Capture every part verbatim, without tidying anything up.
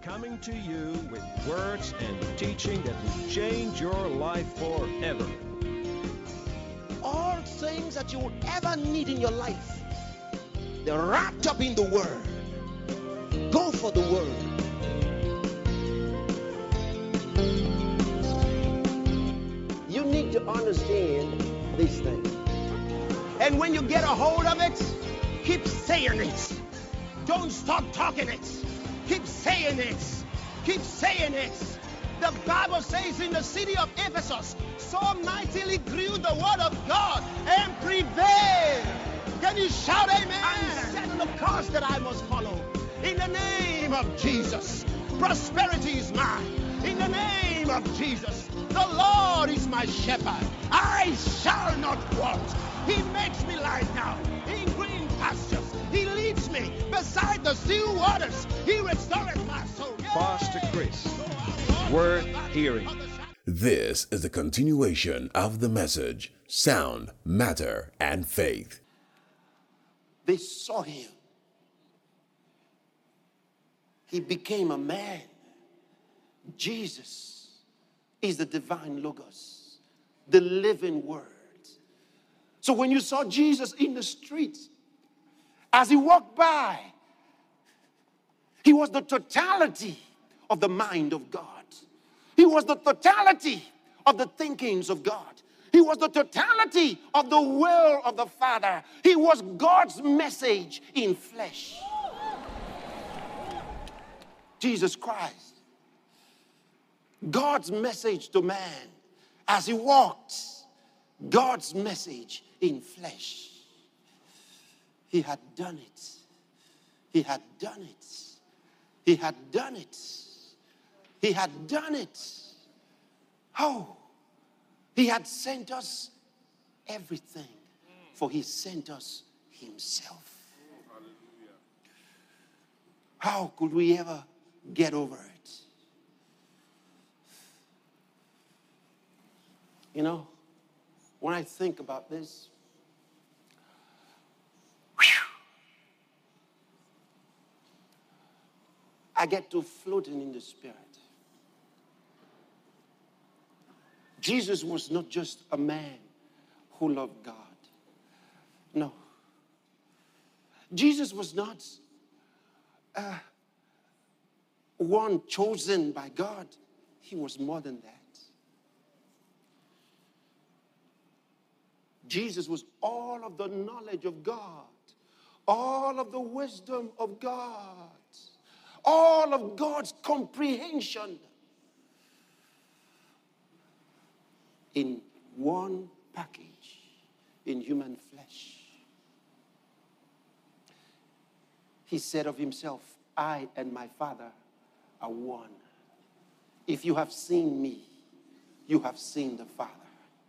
coming to you with words and teaching that will change your life forever. All things that you would ever need in your life, they're wrapped up in the Word. Go for the Word. You need to understand these things. And when you get a hold of it, keep saying it. Don't stop talking it. Keep saying it. Keep saying it. The Bible says in the city of Ephesus, so mightily grew the word of God and prevailed. Can you shout amen? I'm setting the course that I must follow. In the name of Jesus, prosperity is mine. In the name of Jesus, the Lord is my shepherd. I shall not want. He makes me lie down in green pastures. He leads me beside the still waters. He restores my soul. Pastor Chris, worth hearing. This is the continuation of the message, Sound, Matter, and Faith. They saw him. He became a man. Jesus is the divine Logos, the living Word. So when you saw Jesus in the streets, as he walked by, he was the totality of the mind of God. He was the totality of the thinkings of God. He was the totality of the will of the Father. He was God's message in flesh. Jesus Christ, God's message to man as he walked, God's message in flesh. He had done it. He had done it. He had done it. He had done it. Oh, he had sent us everything, for he sent us himself. How could we ever get over it? You know, when I think about this, whew, I get to floating in the Spirit. Jesus was not just a man who loved God. No. Jesus was not uh, one chosen by God. He was more than that. Jesus was all of the knowledge of God, all of the wisdom of God, all of God's comprehension in one package, in human flesh. He said of himself, I and my Father are one. If you have seen me, you have seen the Father.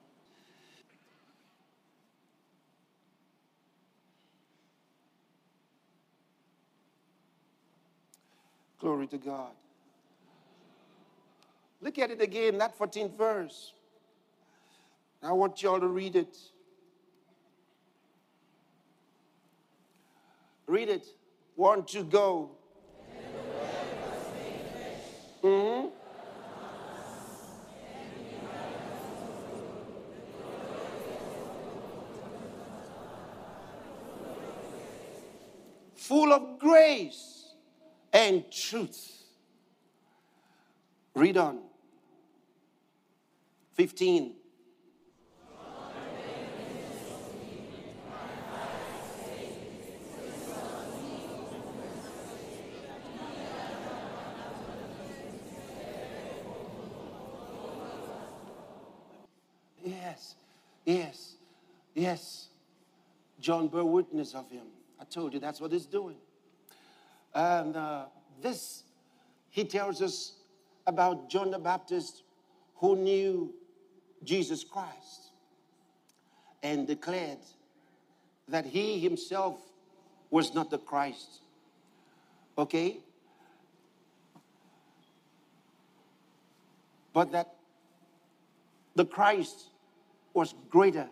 Glory to God. Look at it again, that fourteenth verse. I want y'all to read it. Read it. One, two, go. Mm-hmm. Full of grace and truth. Read on. fifteen. Yes, yes, yes. John bore witness of him. I told you that's what he's doing. And uh, this, he tells us about John the Baptist who knew Jesus Christ and declared that he himself was not the Christ. Okay? But that the Christ was greater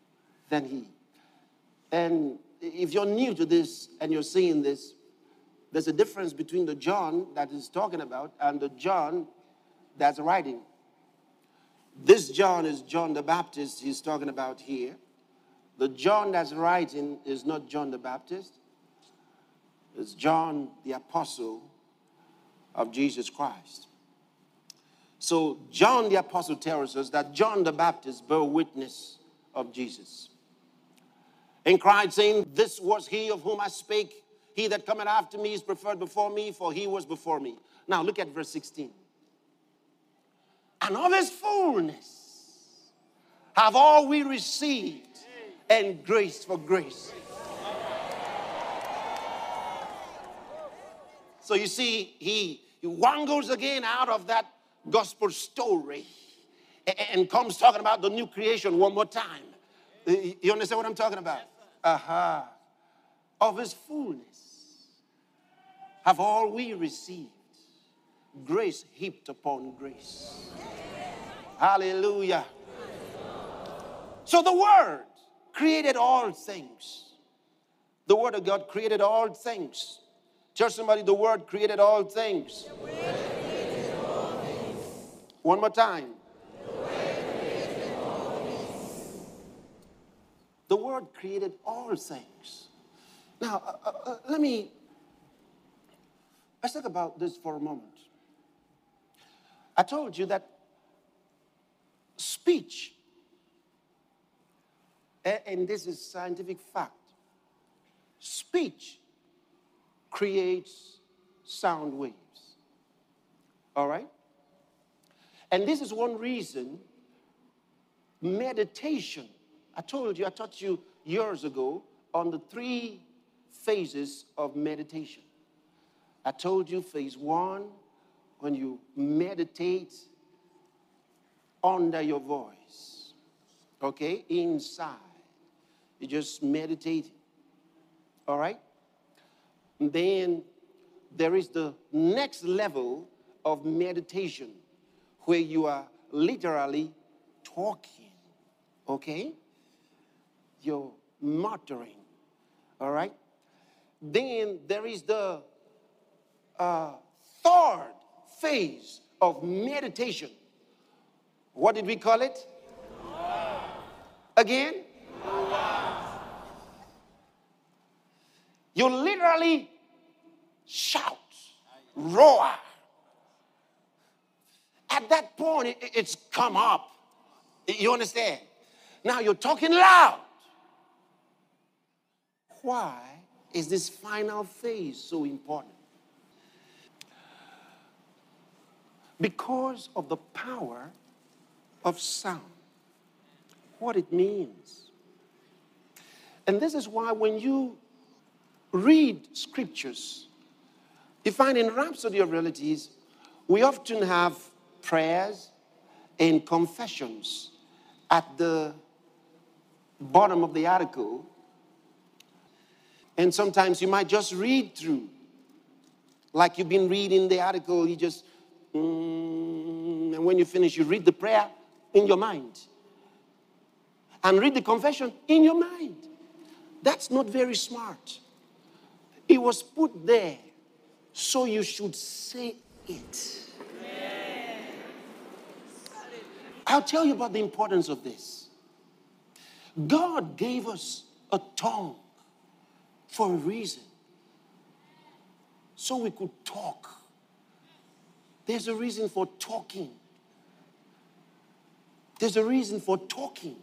than he. And if you're new to this and you're seeing this, There's a difference between the John that is talking about and the John that's writing. This John is John the Baptist he's talking about here. The John that's writing is not John the Baptist. It's John the Apostle of Jesus Christ. So John the Apostle tells us that John the Baptist bore witness of Jesus and cried, saying, "This was he of whom I spake. He that cometh after me is preferred before me, for he was before me." Now look at verse sixteen. "And of his fullness have all we received, and grace for grace." So you see, he, he wangles again out of that gospel story and, and comes talking about the new creation one more time. You understand what I'm talking about? Aha. Uh-huh. Of his fullness have all we received, grace heaped upon grace. Hallelujah. So the Word created all things. The Word of God created all things. Tell somebody, the Word created all things. The Word created all things. One more time. The Word created all things. The Word created all things. Now, uh, uh, let me, let's talk about this for a moment. I told you that speech, and this is scientific fact, speech creates sound waves. All right? And this is one reason meditation, I told you, I taught you years ago on the three phases of meditation. I told you phase one, when you meditate under your voice, okay, inside. You just meditate, all right? And then there is the next level of meditation where you are literally talking, okay? You're muttering, all right? Then there is the uh, third phase of meditation. What did we call it? Again? You literally shout, roar. At that point, it, it's come up. You understand? Now you're talking loud. Why is this final phase so important? Because of the power of sound, what it means. And this is why when you read scriptures, you find in Rhapsody of Realities, we often have prayers and confessions at the bottom of the article. And sometimes you might just read through. Like you've been reading the article, you just, mm, and when you finish, you read the prayer in your mind. And read the confession in your mind. That's not very smart. It was put there so you should say it. I'll tell you about the importance of this. God gave us a tongue for a reason. So we could talk. There's a reason for talking. There's a reason for talking.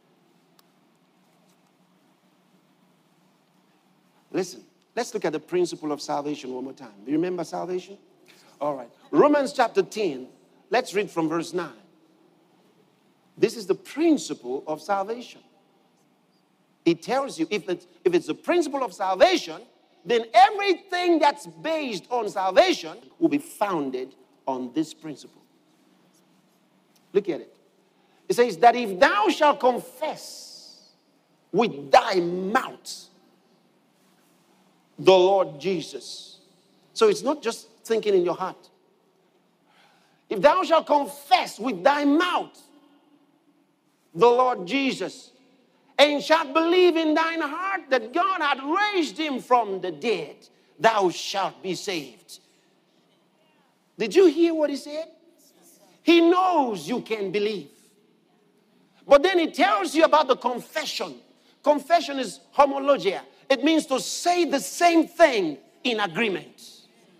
Listen, let's look at the principle of salvation one more time. Do you remember salvation? All right. Romans chapter ten, let's read from verse nine. This is the principle of salvation. It tells you if it's, if it's the principle of salvation, then everything that's based on salvation will be founded on this principle. Look at it. It says that if thou shalt confess with thy mouth the Lord Jesus. So it's not just thinking in your heart. If thou shalt confess with thy mouth the Lord Jesus, and shalt believe in thine heart that God hath raised him from the dead, thou shalt be saved. Did you hear what he said? He knows you can believe. But then he tells you about the confession. Confession is homologia. It means to say the same thing in agreement.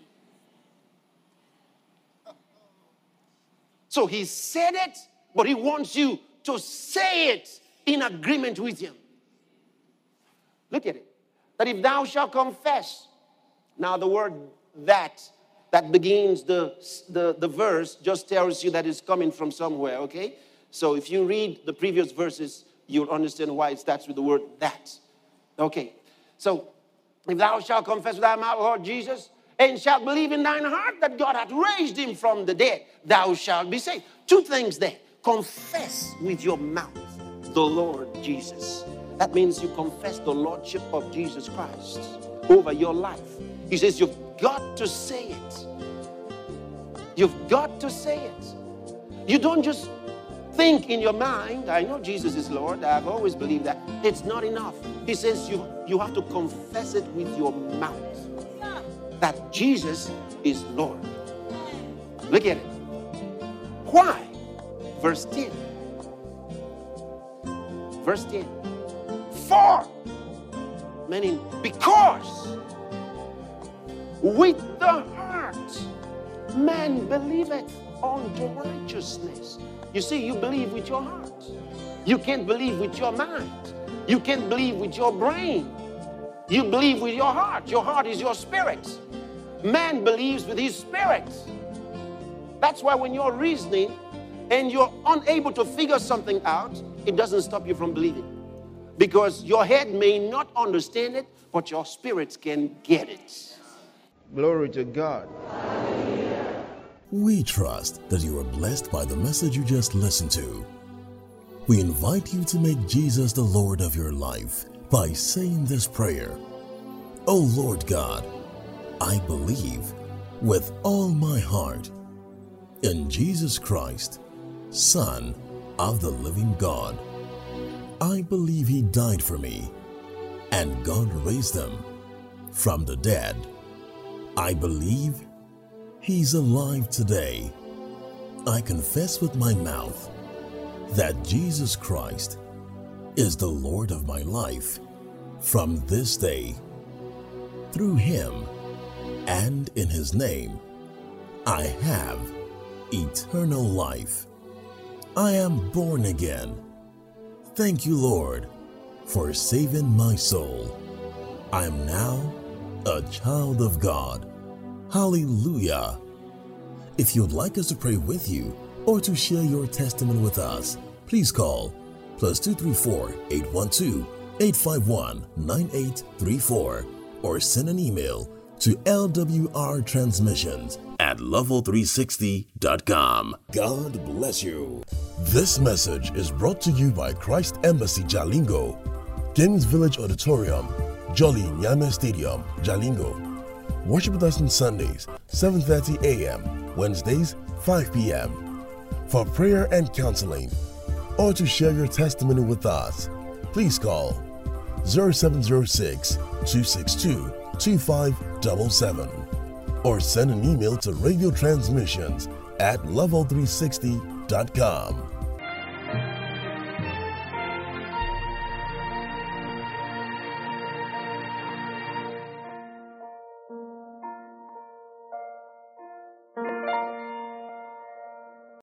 So he said it, but he wants you to say it in agreement with him. Look at it. That if thou shalt confess. Now the word that, that begins the, the, the verse just tells you that it's coming from somewhere, okay? So if you read the previous verses, you'll understand why it starts with the word that. Okay. So if thou shalt confess with thy mouth, Lord Jesus, and shalt believe in thine heart that God hath raised him from the dead, thou shalt be saved. Two things there. Confess with your mouth the Lord Jesus. That means you confess the Lordship of Jesus Christ over your life. He says you've got to say it. You've got to say it. You don't just think in your mind, I know Jesus is Lord. I've always believed that. It's not enough. He says you, you have to confess it with your mouth. That Jesus is Lord. Look at it. Why? Verse ten. Verse ten. For, meaning because, with the heart man believeth unto righteousness. You see, you believe with your heart. You can't believe with your mind. You can't believe with your brain. You believe with your heart. Your heart is your spirit. Man believes with his spirit. That's why when you're reasoning and you're unable to figure something out, it doesn't stop you from believing. Because your head may not understand it, but your spirits can get it. Glory to God. We trust that you are blessed by the message you just listened to. We invite you to make Jesus the Lord of your life by saying this prayer. O Lord God, I believe with all my heart in Jesus Christ, Son of the living God. I believe he died for me and God raised him from the dead. I believe he's alive today. I confess with my mouth that Jesus Christ is the Lord of my life from this day. Through him and in his name, I have eternal life. I am born again. Thank you, Lord, for saving my soul. I am now a child of God. Hallelujah. If you'd like us to pray with you or to share your testimony with us, please call plus two three four, eight one two, eight five one, nine eight three four or send an email to L W R transmissions at level three sixty dot com. God bless you. This message is brought to you by Christ Embassy Jalingo, Kings Village Auditorium, Jolly Nyame Stadium, Jalingo. Worship with us on Sundays, seven thirty a m, Wednesdays, five p m For prayer and counseling, or to share your testimony with us, please call zero seven zero six, two six two, two five seven seven or send an email to radio transmissions at level three sixty dot com.